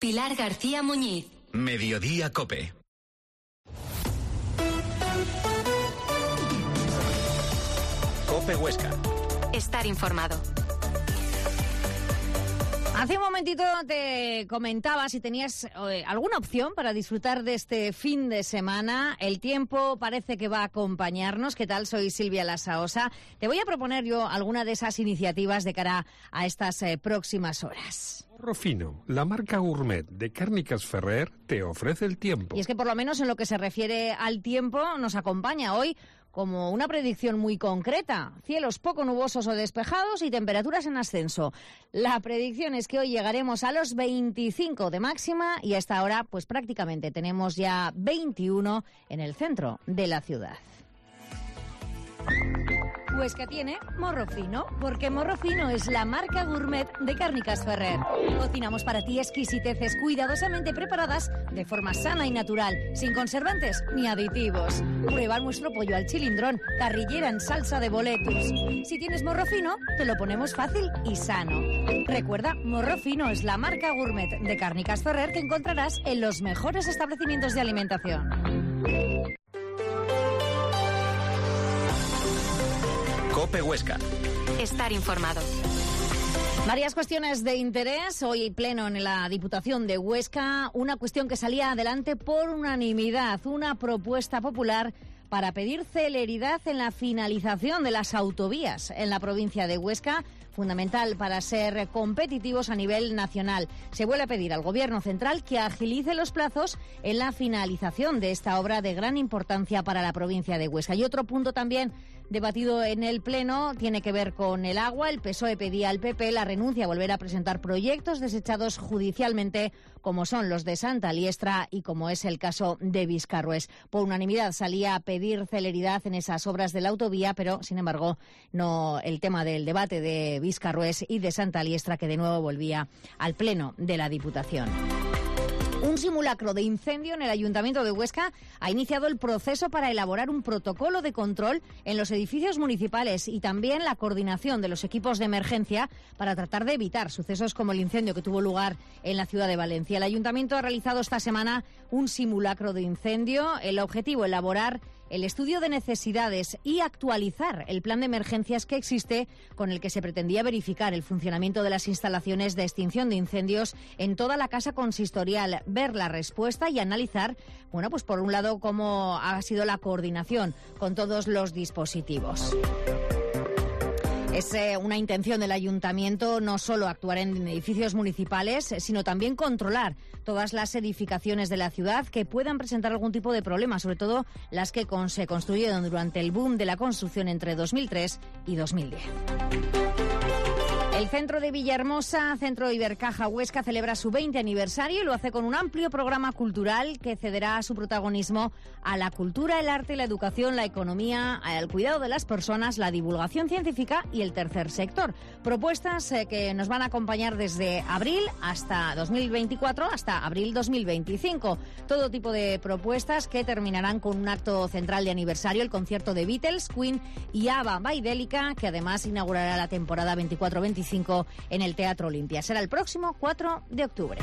Pilar García Muñiz. Mediodía COPE. COPE Huesca. Estar informado. Hace un momentito te comentaba si tenías alguna opción para disfrutar de este fin de semana. El tiempo parece que va a acompañarnos. ¿Qué tal? Soy Silvia Lasaosa. Te voy a proponer yo alguna de esas iniciativas de cara a estas próximas horas. Morro Fino, la marca gourmet de Cárnicas Ferrer, te ofrece el tiempo. Y es que por lo menos en lo que se refiere al tiempo nos acompaña hoy como una predicción muy concreta. Cielos poco nubosos o despejados y temperaturas en ascenso. La predicción es que hoy llegaremos a los 25 de máxima y a esta hora pues prácticamente tenemos ya 21 en el centro de la ciudad. Huesca tiene Morro Fino, porque Morro Fino es la marca gourmet de Cárnicas Ferrer. Cocinamos para ti exquisiteces cuidadosamente preparadas de forma sana y natural, sin conservantes ni aditivos. Prueba nuestro pollo al chilindrón, carrillera en salsa de boletus. Si tienes Morro Fino, te lo ponemos fácil y sano. Recuerda, Morro Fino es la marca gourmet de Cárnicas Ferrer que encontrarás en los mejores establecimientos de alimentación. COPE Huesca. Estar informado. Varias cuestiones de interés. Hoy pleno en la Diputación de Huesca. Una cuestión que salía adelante por unanimidad. Una propuesta popular para pedir celeridad en la finalización de las autovías en la provincia de Huesca, fundamental para ser competitivos a nivel nacional. Se vuelve a pedir al Gobierno central que agilice los plazos en la finalización de esta obra de gran importancia para la provincia de Huesca. Y otro punto también debatido en el Pleno tiene que ver con el agua. El PSOE pedía al PP la renuncia a volver a presentar proyectos desechados judicialmente, como son los de Santa Liestra y como es el caso de Viscarrués. Por unanimidad salía a pedir celeridad en esas obras de la autovía, pero sin embargo no el tema del debate de Viscarrués y de Santa Liestra, que de nuevo volvía al Pleno de la Diputación. Un simulacro de incendio en el Ayuntamiento de Huesca ha iniciado el proceso para elaborar un protocolo de control en los edificios municipales y también la coordinación de los equipos de emergencia para tratar de evitar sucesos como el incendio que tuvo lugar en la ciudad de Valencia. El Ayuntamiento ha realizado esta semana un simulacro de incendio. El objetivo, elaborar el estudio de necesidades y actualizar el plan de emergencias que existe, con el que se pretendía verificar el funcionamiento de las instalaciones de extinción de incendios en toda la casa consistorial, ver la respuesta y analizar, bueno, pues por un lado cómo ha sido la coordinación con todos los dispositivos. Es una intención del Ayuntamiento no solo actuar en edificios municipales, sino también controlar todas las edificaciones de la ciudad que puedan presentar algún tipo de problema, sobre todo las que se construyeron durante el boom de la construcción entre 2003 y 2010. El Centro de Villahermosa, Centro Ibercaja Huesca, celebra su 20 aniversario y lo hace con un amplio programa cultural que cederá su protagonismo a la cultura, el arte, la educación, la economía, al cuidado de las personas, la divulgación científica y el tercer sector. Propuestas que nos van a acompañar desde abril hasta 2024, hasta abril 2025. Todo tipo de propuestas que terminarán con un acto central de aniversario, el concierto de Beatles, Queen y ABBA Baidélica, que además inaugurará la temporada 24-25 en el Teatro Olimpia. Será el próximo 4 de octubre.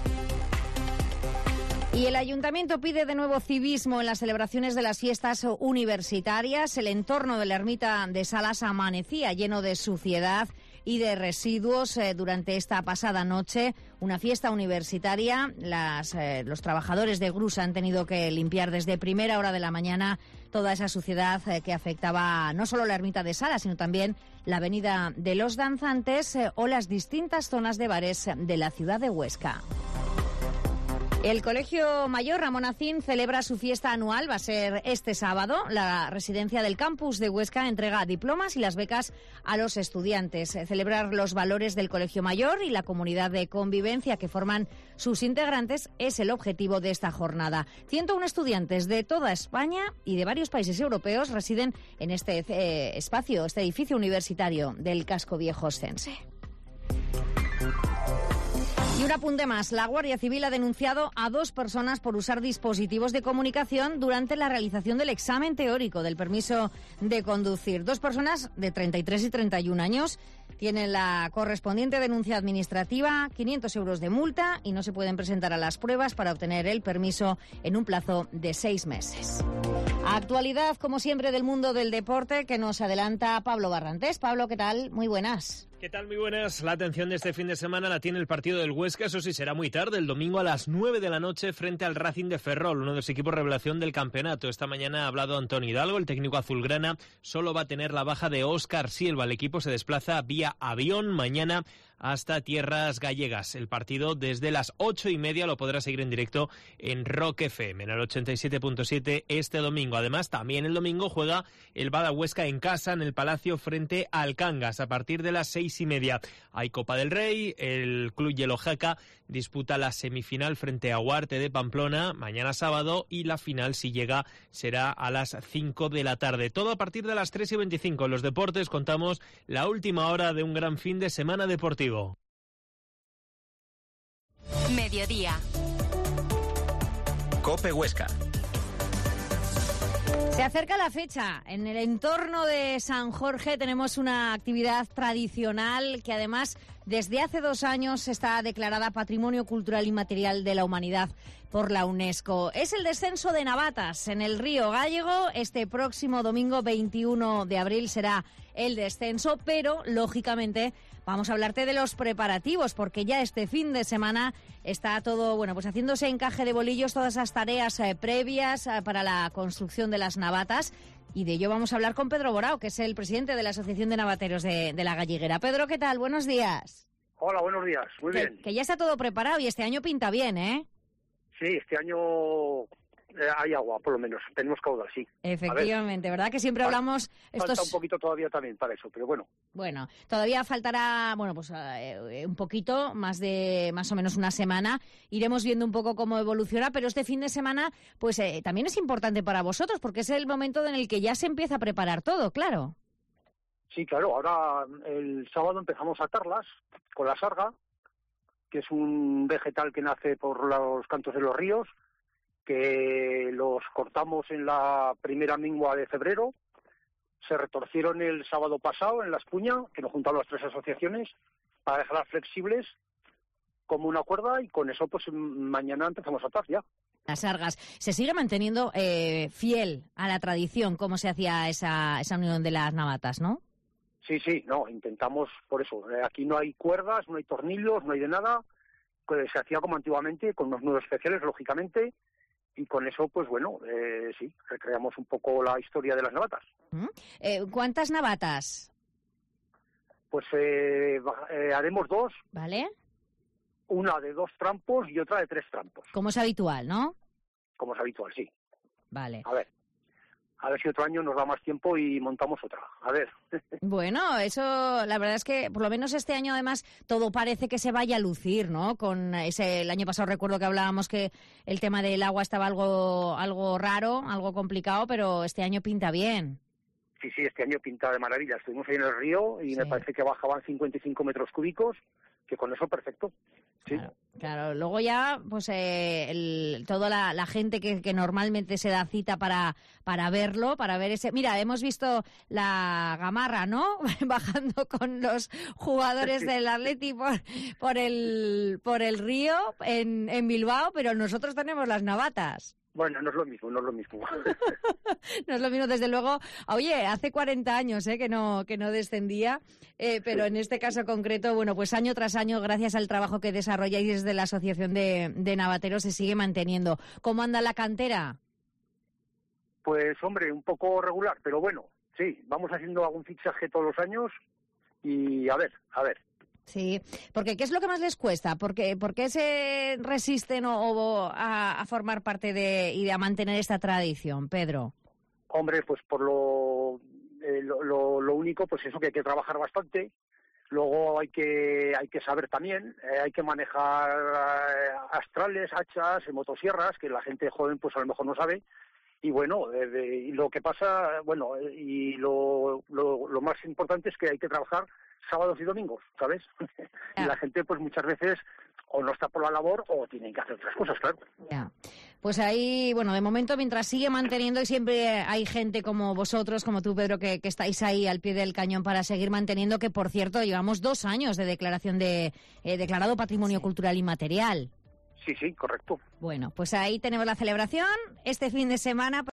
Y el Ayuntamiento pide de nuevo civismo en las celebraciones de las fiestas universitarias. El entorno de la ermita de Salas amanecía lleno de suciedad y de residuos durante esta pasada noche. Una fiesta universitaria. Los trabajadores de Grus han tenido que limpiar desde primera hora de la mañana toda esa suciedad que afectaba no solo la ermita de Salas, sino también la avenida de los Danzantes o las distintas zonas de bares de la ciudad de Huesca. El Colegio Mayor Ramón Acín celebra su fiesta anual, va a ser este sábado. La residencia del campus de Huesca entrega diplomas y las becas a los estudiantes. Celebrar los valores del Colegio Mayor y la comunidad de convivencia que forman sus integrantes es el objetivo de esta jornada. 101 estudiantes de toda España y de varios países europeos residen en este espacio, este edificio universitario del casco viejo oscense. Y Y un apunte más. La Guardia Civil ha denunciado a 2 personas por usar dispositivos de comunicación durante la realización del examen teórico del permiso de conducir. 2 personas de 33 y 31 años tienen la correspondiente denuncia administrativa, 500 euros de multa y no se pueden presentar a las pruebas para obtener el permiso en un plazo de 6 meses. Actualidad, como siempre, del mundo del deporte que nos adelanta Pablo Barrantes. Pablo, ¿qué tal? Muy buenas. ¿Qué tal? Muy buenas. La atención de este fin de semana la tiene el partido del Huesca, eso sí, será muy tarde, el domingo a las 9 de la noche frente al Racing de Ferrol, uno de los equipos revelación del campeonato. Esta mañana ha hablado Antonio Hidalgo, el técnico azulgrana, solo va a tener la baja de Óscar Silva. El equipo se desplaza vía avión mañana hasta tierras gallegas. El partido desde las 8:30 lo podrá seguir en directo en Rock FM, en el 87.7 este domingo. Además, también el domingo juega el Bada Huesca en casa, en el Palacio, frente al Cangas, a partir de las 6:30. Hay Copa del Rey, el Club Yellojaca disputa la semifinal frente a Huarte de Pamplona mañana sábado y la final, si llega, será a las 5 de la tarde. Todo a partir de las 3:25. En los deportes contamos la última hora de un gran fin de semana deportivo. Mediodía. COPE Huesca. Se acerca la fecha. En el entorno de San Jorge tenemos una actividad tradicional que además desde hace 2 años está declarada Patrimonio Cultural Inmaterial de la Humanidad por la UNESCO. Es el descenso de navatas en el río Gállego. Este próximo domingo 21 de abril será el descenso, pero lógicamente vamos a hablarte de los preparativos, porque ya este fin de semana está todo, bueno, pues haciéndose encaje de bolillos, todas esas tareas previas para la construcción de las navatas. Y de ello vamos a hablar con Pedro Borao, que es el presidente de la Asociación de Navateros de la Galleguera. Pedro, ¿qué tal? Buenos días. Hola, buenos días. Muy bien. Que ya está todo preparado y este año pinta bien, ¿eh? Sí, este año hay agua, por lo menos. Tenemos caudal, sí. Efectivamente, ¿verdad? Que siempre hablamos... Falta un poquito todavía también para eso, pero bueno. Bueno, todavía faltará, bueno, pues un poquito, más o menos una semana. Iremos viendo un poco cómo evoluciona, pero este fin de semana, pues también es importante para vosotros, porque es el momento en el que ya se empieza a preparar todo, claro. Sí, claro. Ahora el sábado empezamos a atarlas con la sarga, que es un vegetal que nace por los cantos de los ríos, que los cortamos en la primera mingua de febrero. Se retorcieron el sábado pasado en la Espuña, que nos juntaron las 3 asociaciones, para dejarlas flexibles como una cuerda, y con eso pues mañana empezamos a atar ya. Las sargas. Se sigue manteniendo fiel a la tradición, cómo se hacía esa unión de las navatas, ¿no? Sí, no, intentamos por eso. Aquí no hay cuerdas, no hay tornillos, no hay de nada. Pues se hacía como antiguamente, con unos nudos especiales, lógicamente, y con eso, pues bueno, sí, recreamos un poco la historia de las navatas. ¿Cuántas navatas? Pues haremos 2. ¿Vale? Una de 2 trampos y otra de 3 trampos. Como es habitual, ¿no? Como es habitual, sí. Vale. A ver si otro año nos da más tiempo y montamos otra. A ver. Bueno, eso, la verdad es que por lo menos este año además todo parece que se vaya a lucir, ¿no? El año pasado recuerdo que hablábamos que el tema del agua estaba algo raro, algo complicado, pero este año pinta bien. Sí, este año pinta de maravilla. Estuvimos ahí en el río y sí, me parece que bajaban 55 metros cúbicos, que con eso perfecto. Sí. Claro. Luego ya, pues toda la gente que normalmente se da cita para verlo, para ver ese... Mira, hemos visto la gamarra, ¿no? Bajando con los jugadores del Atleti por el río en Bilbao, pero nosotros tenemos las navatas. Bueno, no es lo mismo. No es lo mismo, desde luego. Oye, hace 40 años que no descendía, pero en este caso concreto, bueno, pues año tras año, gracias al trabajo que desarrolláis desde la Asociación de Navateros, se sigue manteniendo. ¿Cómo anda la cantera? Pues, hombre, un poco regular, pero bueno, sí, vamos haciendo algún fichaje todos los años y a ver. Sí, porque ¿qué es lo que más les cuesta? ¿Por qué se resisten a formar parte y a mantener esta tradición, Pedro? Hombre, pues por lo único, pues eso, que hay que trabajar bastante. Luego hay que saber también, hay que manejar astrales, hachas, motosierras, que la gente joven pues a lo mejor no sabe. Y bueno, y lo que pasa, bueno, y lo más importante es que hay que trabajar sábados y domingos, ¿sabes? Y la gente pues muchas veces o no está por la labor o tienen que hacer otras cosas, claro. Ya. Pues ahí, bueno, de momento, mientras sigue manteniendo, y siempre hay gente como vosotros, como tú, Pedro, que estáis ahí al pie del cañón para seguir manteniendo, que, por cierto, llevamos 2 años de declaración de declarado Patrimonio Cultural Inmaterial. Sí, correcto. Bueno, pues ahí tenemos la celebración este fin de semana.